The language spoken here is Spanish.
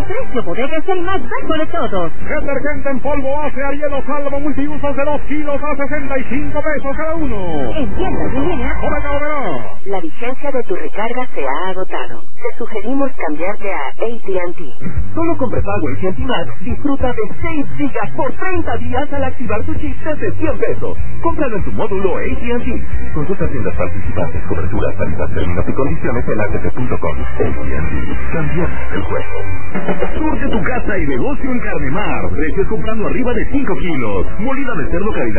El precio bodega es el más bajo de todos. Detergente en polvo hace Ariel Salvo multiusos de 2 kilos a 65 pesos cada uno. En tiendas en línea. Bodega Aurrerá. La vigencia de tu recarga se ha agotado. Te sugerimos cambiarte a AT&T. Solo con prepago AT&T Max disfruta de 6 gigas por 30 días al activar tu chip desde 100 pesos. Cómpralo en tu módulo AT&T. Consulta tiendas participantes, cobertura, calidad, términos y condiciones en AT&T.com. AT&T. Cambiamos el juego. Surte tu casa y negocio en Carnemar. Precios comprando arriba de 5 kilos. Molida de cerdo calidad